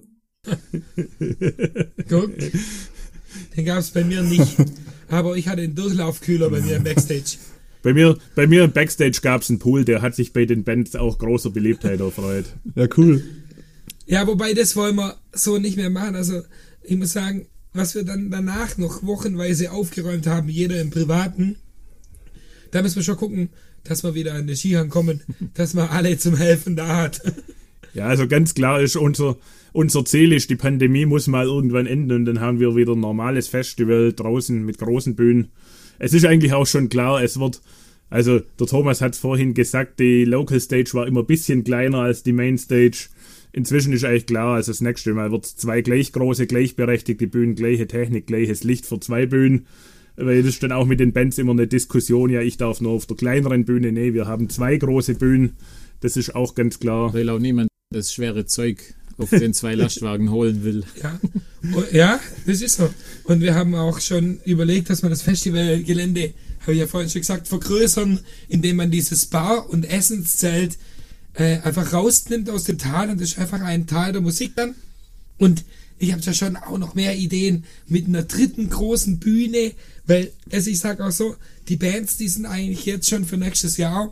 Guck, den gab's bei mir nicht. Aber ich hatte einen Durchlaufkühler bei mir im Backstage. Bei mir, bei mir im Backstage gab's einen Pool, der hat sich bei den Bands auch großer Beliebtheit erfreut. Ja, cool. Ja, wobei das wollen wir so nicht mehr machen. Also ich muss sagen, was wir dann danach noch wochenweise aufgeräumt haben, jeder im Privaten, da müssen wir schon gucken, dass wir wieder an den Skihang kommen, dass man alle zum Helfen da hat. Ja, also ganz klar ist unser, unser Ziel ist, die Pandemie muss mal irgendwann enden und dann haben wir wieder ein normales Festival draußen mit großen Bühnen. Es ist eigentlich auch schon klar, es wird, also der Thomas hat es vorhin gesagt, die Local Stage war immer ein bisschen kleiner als die Main Stage. Inzwischen ist eigentlich klar, also das nächste Mal wird es zwei gleich große, gleichberechtigte Bühnen, gleiche Technik, gleiches Licht für zwei Bühnen. Weil das ist dann auch mit den Bands immer eine Diskussion, ja, ich darf nur auf der kleineren Bühne, nee, wir haben zwei große Bühnen, das ist auch ganz klar. Weil auch niemand das schwere Zeug auf den zwei Lastwagen holen will. Ja. Ja, das ist so. Und wir haben auch schon überlegt, dass man das Festivalgelände, habe ich ja vorhin schon gesagt, vergrößern, indem man dieses Bar- und Essenszelt Äh, einfach rausnimmt aus dem Tal und das ist einfach ein Tal der Musik dann. Und ich habe ja schon auch noch mehr Ideen mit einer dritten großen Bühne, weil, also ich sage auch so, die Bands, die sind eigentlich jetzt schon für nächstes Jahr,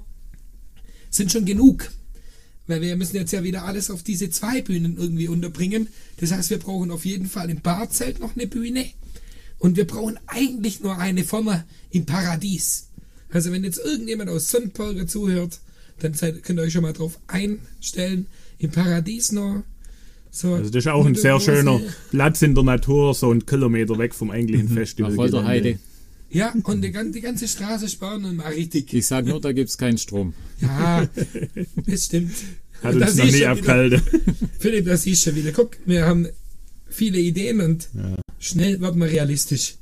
sind schon genug. Weil wir müssen jetzt ja wieder alles auf diese zwei Bühnen irgendwie unterbringen. Das heißt, wir brauchen auf jeden Fall im Barzelt noch eine Bühne und wir brauchen eigentlich nur eine vorne im Paradies. Also wenn jetzt irgendjemand aus Sundberger zuhört, dann seid, könnt ihr euch schon mal drauf einstellen. Im Paradies noch. So also das ist auch ein sehr schöner Platz in der Natur, so einen Kilometer weg vom eigentlichen Festival. Voll der Heide. Ja, und die, die ganze Straße sparen und mal richtig. Ich sag nur, da gibt's keinen Strom. Ja, das stimmt. Hat uns noch nie abgehalten. Philipp, das siehst du schon wieder. Guck, wir haben viele Ideen und ja. Schnell wird man realistisch.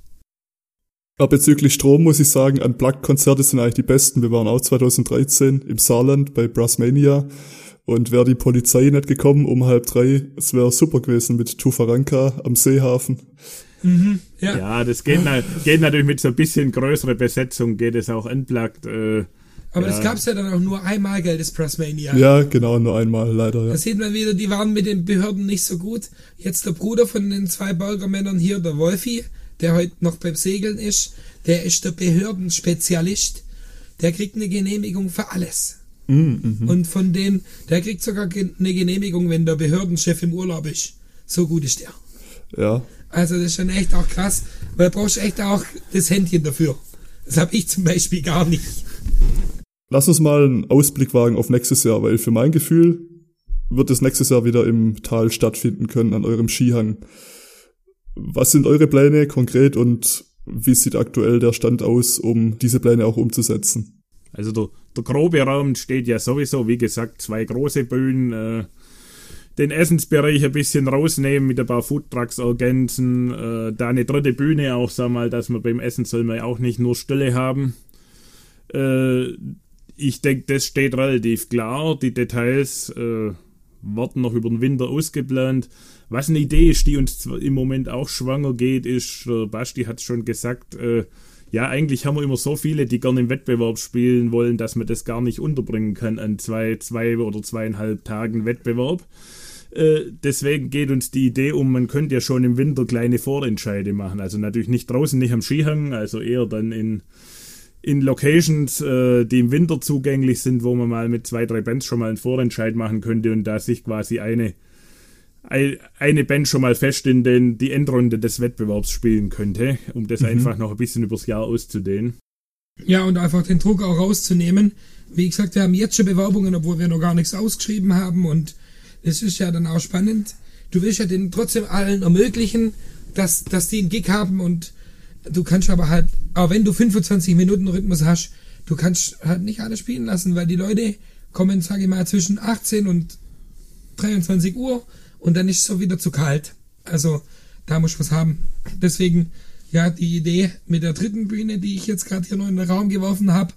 Aber bezüglich Strom muss ich sagen, Unplugged-Konzerte sind eigentlich die besten. Wir waren auch zwanzig dreizehn im Saarland bei Brassmania und wäre die Polizei nicht gekommen um halb drei, es wäre super gewesen mit Tufaranka am Seehafen. Mhm, ja. ja, das geht, na, geht natürlich mit so ein bisschen größerer Besetzung, geht es auch Unplugged. Äh, Aber ja. das gab's ja dann auch nur einmal, gell, das Brassmania. Ja, genau, nur einmal, leider. Ja. Da sieht man wieder, die waren mit den Behörden nicht so gut. Jetzt der Bruder von den zwei Bürgermännern hier, der Wolfi, der heute noch beim Segeln ist, der ist der Behördenspezialist. Der kriegt eine Genehmigung für alles. Mm, und von dem, der kriegt sogar eine Genehmigung, wenn der Behördenchef im Urlaub ist. So gut ist der. Ja. Also das ist schon echt auch krass, weil du brauchst echt auch das Händchen dafür. Das habe ich zum Beispiel gar nicht. Lass uns mal einen Ausblick wagen auf nächstes Jahr, weil für mein Gefühl wird es nächstes Jahr wieder im Tal stattfinden können, an eurem Skihang. Was sind eure Pläne konkret und wie sieht aktuell der Stand aus, um diese Pläne auch umzusetzen? Also der, der grobe Raum steht ja sowieso, wie gesagt, zwei große Bühnen, äh, den Essensbereich ein bisschen rausnehmen, mit ein paar Foodtrucks ergänzen, äh, da eine dritte Bühne auch, sag mal, dass man beim Essen soll man ja auch nicht nur Stille haben. Äh, ich denke, das steht relativ klar. Die Details äh, werden noch über den Winter ausgeplant. Was eine Idee ist, die uns im Moment auch schwanger geht, ist, äh, Basti hat es schon gesagt, äh, ja, eigentlich haben wir immer so viele, die gerne im Wettbewerb spielen wollen, dass man das gar nicht unterbringen kann an zwei, zwei oder zweieinhalb Tagen Wettbewerb. Äh, deswegen geht uns die Idee um, man könnte ja schon im Winter kleine Vorentscheide machen. Also natürlich nicht draußen, nicht am Skihang, also eher dann in, in Locations, äh, die im Winter zugänglich sind, wo man mal mit zwei, drei Bands schon mal einen Vorentscheid machen könnte und da sich quasi eine, eine Band schon mal fest in den, die Endrunde des Wettbewerbs spielen könnte, um das mhm. einfach noch ein bisschen übers Jahr auszudehnen. Ja, und einfach den Druck auch rauszunehmen. Wie gesagt, wir haben jetzt schon Bewerbungen, obwohl wir noch gar nichts ausgeschrieben haben, und es ist ja dann auch spannend. Du willst ja den trotzdem allen ermöglichen, dass, dass die einen Gig haben, und du kannst aber halt, auch wenn du fünfundzwanzig Minuten Rhythmus hast, du kannst halt nicht alle spielen lassen, weil die Leute kommen, sage ich mal, zwischen achtzehn und dreiundzwanzig Uhr und dann ist es so wieder zu kalt. Also da muss ich was haben. Deswegen, ja, die Idee mit der dritten Bühne, die ich jetzt gerade hier noch in den Raum geworfen habe.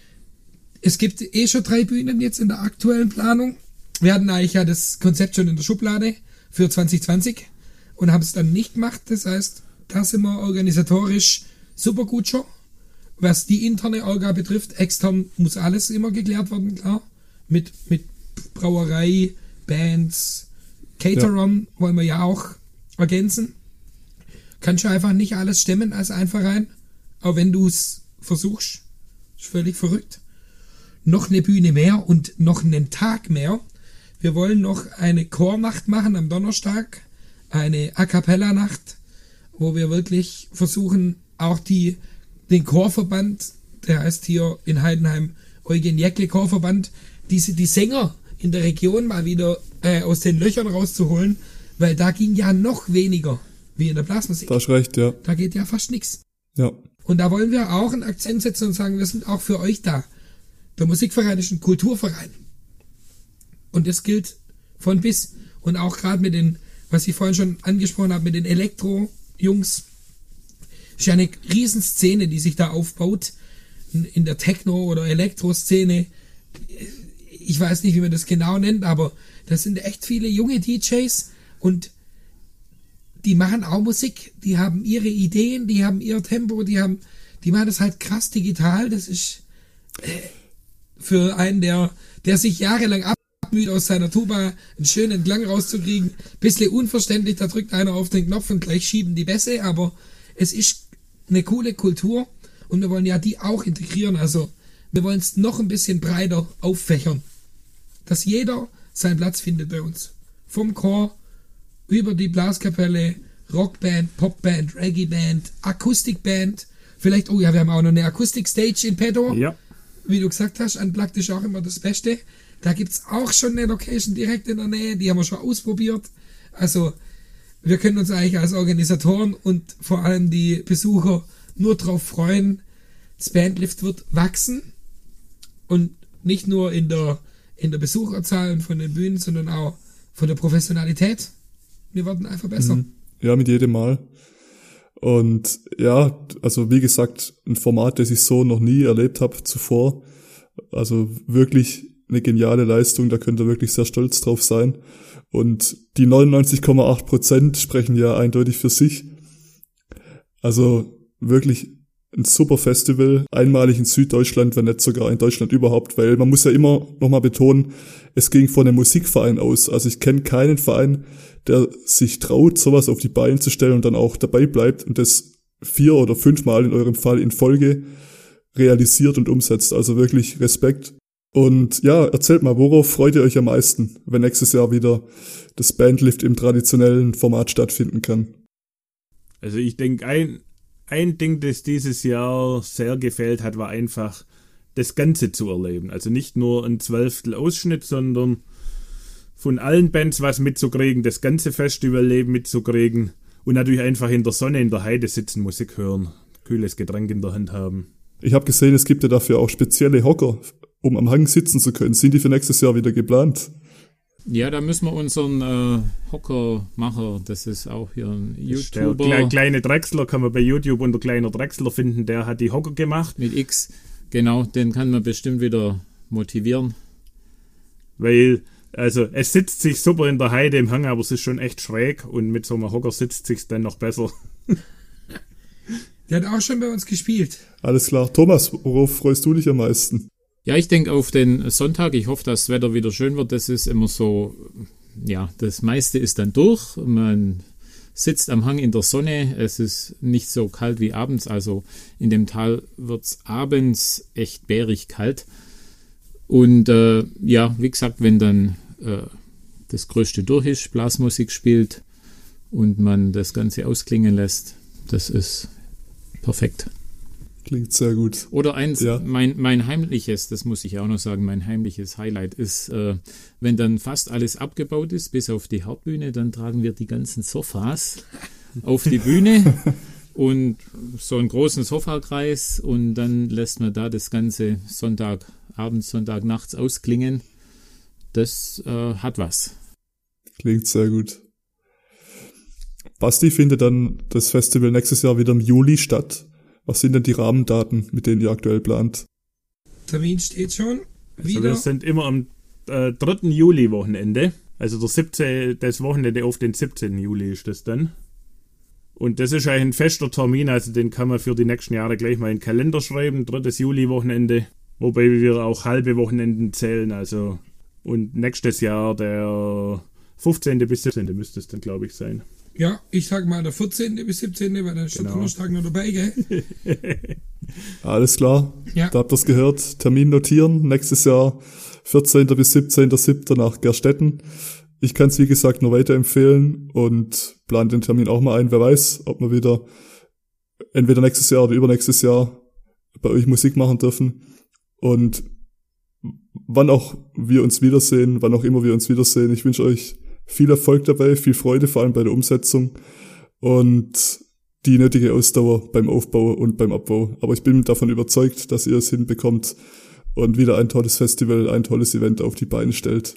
Es gibt eh schon drei Bühnen jetzt in der aktuellen Planung. Wir hatten eigentlich ja das Konzept schon in der Schublade für zwanzig zwanzig und haben es dann nicht gemacht. Das heißt, da sind wir organisatorisch super gut schon. Was die interne Orga betrifft, extern muss alles immer geklärt werden, klar. Mit, mit Brauerei, Bands, Caterern ja. wollen wir ja auch ergänzen. Kannst du einfach nicht alles stemmen als ein Verein, auch wenn du es versuchst. Ist völlig verrückt. Noch eine Bühne mehr und noch einen Tag mehr. Wir wollen noch eine Chornacht machen am Donnerstag, eine A Cappella Nacht, wo wir wirklich versuchen, auch die, den Chorverband, der heißt hier in Heidenheim Eugen Jäckle Chorverband, diese, die Sänger in der Region mal wieder äh, aus den Löchern rauszuholen, weil da ging ja noch weniger wie in der Blasmusik. Da ist recht, ja. Da geht ja fast nichts. Ja. Und da wollen wir auch einen Akzent setzen und sagen, wir sind auch für euch da. Der Musikverein ist ein Kulturverein. Und das gilt von bis. Und auch gerade mit den, was ich vorhin schon angesprochen habe, mit den Elektro-Jungs. Ist ja eine Riesenszene, die sich da aufbaut. In der Techno- oder Elektro-Szene. Ich weiß nicht, wie man das genau nennt, aber das sind echt viele junge D Js und die machen auch Musik. Die haben ihre Ideen, die haben ihr Tempo, die haben, die machen das halt krass digital. Das ist äh, für einen, der, der sich jahrelang abmüht, aus seiner Tuba einen schönen Klang rauszukriegen. Bisschen unverständlich, da drückt einer auf den Knopf und gleich schieben die Bässe, aber es ist eine coole Kultur und wir wollen ja die auch integrieren. Also wir wollen es noch ein bisschen breiter auffächern, dass jeder seinen Platz findet bei uns. Vom Chor über die Blaskapelle, Rockband, Popband, Reggae-Band, Akustikband. Vielleicht, oh ja, wir haben auch noch eine Akustik-Stage in petto. Ja. Wie du gesagt hast, Unplugged ist auch immer das Beste. Da gibt's auch schon eine Location direkt in der Nähe, die haben wir schon ausprobiert. Also wir können uns eigentlich als Organisatoren und vor allem die Besucher nur drauf freuen. Das Bandlift wird wachsen und nicht nur in der, in der Besucherzahl und von den Bühnen, sondern auch von der Professionalität. Wir werden einfach besser. Ja, mit jedem Mal. Und ja, also wie gesagt, ein Format, das ich so noch nie erlebt habe zuvor. Also wirklich eine geniale Leistung, da könnt ihr wirklich sehr stolz drauf sein. Und die neunundneunzig Komma acht Prozent sprechen ja eindeutig für sich. Also wirklich ein super Festival, einmalig in Süddeutschland, wenn nicht sogar in Deutschland überhaupt, weil man muss ja immer nochmal betonen, es ging von einem Musikverein aus. Also ich kenne keinen Verein, der sich traut, sowas auf die Beine zu stellen und dann auch dabei bleibt und das vier oder fünfmal in eurem Fall in Folge realisiert und umsetzt. Also wirklich Respekt. Und ja, erzählt mal, worauf freut ihr euch am meisten, wenn nächstes Jahr wieder das Bandlift im traditionellen Format stattfinden kann? Also ich denke, ein, ein Ding, das dieses Jahr sehr gefällt hat, war einfach das Ganze zu erleben. Also nicht nur ein Zwölftel Ausschnitt, sondern von allen Bands was mitzukriegen, das ganze Festivalleben mitzukriegen und natürlich einfach in der Sonne, in der Heide sitzen, Musik hören, kühles Getränk in der Hand haben. Ich habe gesehen, es gibt ja dafür auch spezielle Hocker, um am Hang sitzen zu können. Sind die für nächstes Jahr wieder geplant? Ja, da müssen wir unseren äh, Hockermacher, das ist auch hier ein YouTuber. Der kleine Drechsler kann man bei YouTube unter kleiner Drechsler finden, der hat die Hocker gemacht. Mit X, genau, den kann man bestimmt wieder motivieren. Weil, also es sitzt sich super in der Heide im Hang, aber es ist schon echt schräg und mit so einem Hocker sitzt sich's dann noch besser. Der hat auch schon bei uns gespielt. Alles klar. Thomas, worauf freust du dich am meisten? Ja, ich denke auf den Sonntag. Ich hoffe, dass das Wetter wieder schön wird. Das ist immer so, ja, das meiste ist dann durch. Man sitzt am Hang in der Sonne. Es ist nicht so kalt wie abends. Also in dem Tal wird es abends echt bärig kalt. Und äh, ja, wie gesagt, wenn dann äh, das Größte durch ist, Blasmusik spielt und man das Ganze ausklingen lässt, das ist perfekt. Klingt sehr gut. Oder eins, ja. mein, mein heimliches, das muss ich auch noch sagen, mein heimliches Highlight ist, äh, wenn dann fast alles abgebaut ist, bis auf die Hauptbühne, dann tragen wir die ganzen Sofas auf die Bühne und so einen großen Sofakreis und dann lässt man da das ganze Sonntagabend, Sonntagnachts ausklingen. Das äh, hat was. Klingt sehr gut. Basti, findet dann das Festival nächstes Jahr wieder im Juli statt? Was sind denn die Rahmendaten, mit denen ihr aktuell plant? Termin steht schon. Wieder. Also wir sind immer am äh, dritten Juli-Wochenende. Also der siebzehnte das Wochenende auf den siebzehnten Juli ist das dann. Und das ist eigentlich ein fester Termin, also den kann man für die nächsten Jahre gleich mal in den Kalender schreiben. drittes Juli-Wochenende. Wobei wir auch halbe Wochenenden zählen. Also und nächstes Jahr der fünfzehnte bis siebzehnte müsste es dann, glaube ich, sein. Ja, ich sag mal der vierzehnte bis siebzehnte, weil da ist der Genau. Donnerstag noch dabei, gell? Alles klar. Ja. Da habt ihr es gehört. Termin notieren. Nächstes Jahr vierzehnten bis siebzehnten siebten nach Gerstetten. Ich kann es, wie gesagt, nur weiterempfehlen und plane den Termin auch mal ein. Wer weiß, ob wir wieder entweder nächstes Jahr oder übernächstes Jahr bei euch Musik machen dürfen. Und wann auch wir uns wiedersehen, wann auch immer wir uns wiedersehen, ich wünsche euch viel Erfolg dabei, viel Freude, vor allem bei der Umsetzung und die nötige Ausdauer beim Aufbau und beim Abbau. Aber ich bin davon überzeugt, dass ihr es hinbekommt und wieder ein tolles Festival, ein tolles Event auf die Beine stellt.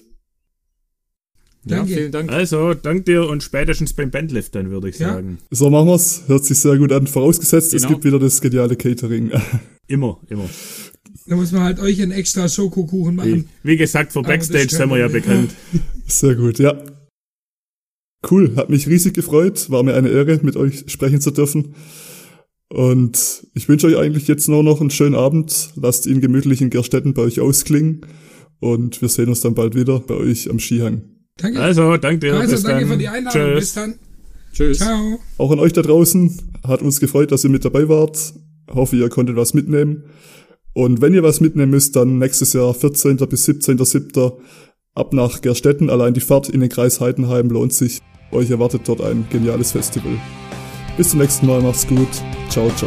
Ja, Danke. vielen Dank. Also, dank dir und spätestens beim Bandlift dann, würde ich Ja. sagen. So machen wir's. Hört sich sehr gut an. Vorausgesetzt, es Genau. gibt wieder das geniale Catering. Immer, immer. Da muss man halt euch einen extra Schokokuchen Wie, machen. wie gesagt, für Aber das Backstage können sind wir ja wir. bekannt. Sehr gut, ja. Cool, hat mich riesig gefreut. War mir eine Ehre, mit euch sprechen zu dürfen. Und ich wünsche euch eigentlich jetzt nur noch einen schönen Abend. Lasst ihn gemütlich in Gerstetten bei euch ausklingen. Und wir sehen uns dann bald wieder bei euch am Skihang. Danke. Also, danke dir. Also, bis danke dann. für die Einladung. Bis Tschüss. dann. Tschüss. Ciao. Auch an euch da draußen. Hat uns gefreut, dass ihr mit dabei wart. Hoffe, ihr konntet was mitnehmen. Und wenn ihr was mitnehmen müsst, dann nächstes Jahr vierzehnten bis siebzehnten siebten ab nach Gerstetten. Allein die Fahrt in den Kreis Heidenheim lohnt sich. Euch erwartet dort ein geniales Festival. Bis zum nächsten Mal, macht's gut. Ciao, ciao.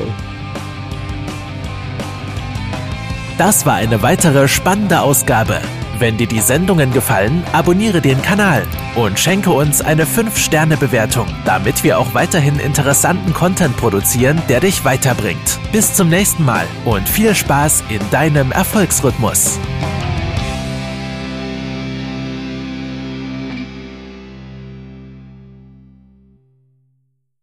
Das war eine weitere spannende Ausgabe. Wenn dir die Sendungen gefallen, abonniere den Kanal und schenke uns eine fünf Sterne Bewertung, damit wir auch weiterhin interessanten Content produzieren, der dich weiterbringt. Bis zum nächsten Mal und viel Spaß in deinem Erfolgsrhythmus.